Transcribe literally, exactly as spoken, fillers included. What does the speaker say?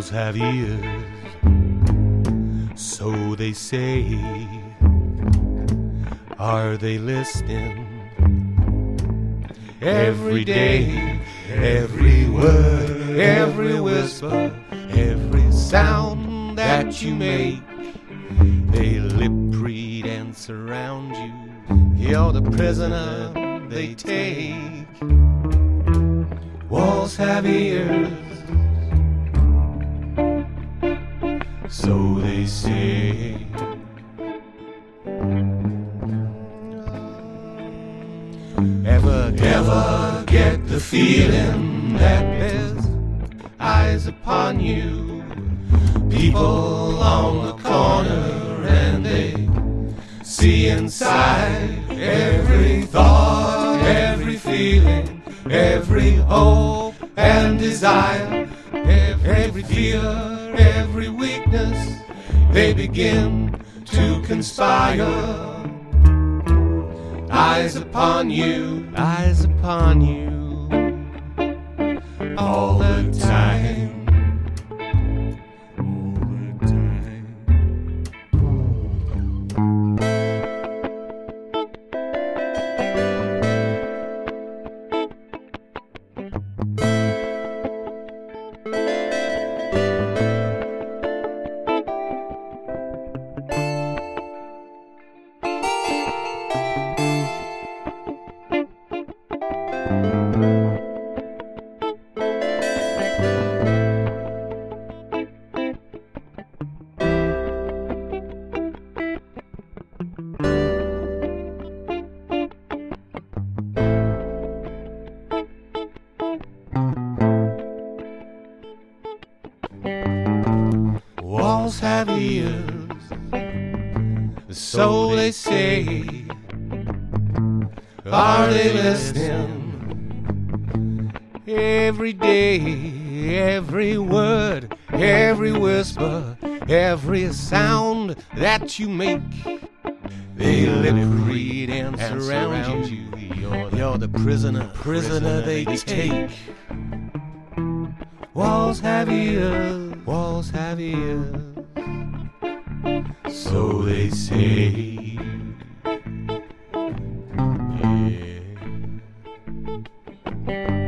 Walls have ears, so they say. Are they listening? Every day, every word, every whisper, every sound that you make, they lip read and surround you. You're the prisoner they take. Walls have ears, so they say. Ever, ever get the feeling that there's eyes upon you? People on the corner and they see inside every thought, every feeling, every hope and desire, every fear, every weakness. They begin to conspire. Eyes upon you, eyes upon you, all the time, all the time. Walls have ears, so they say. Are they listening? Every day, every word, every whisper, every sound that you make, they lip read and surround you. You're the prisoner, prisoner they take. Walls have ears, walls have ears, so they say. Yeah.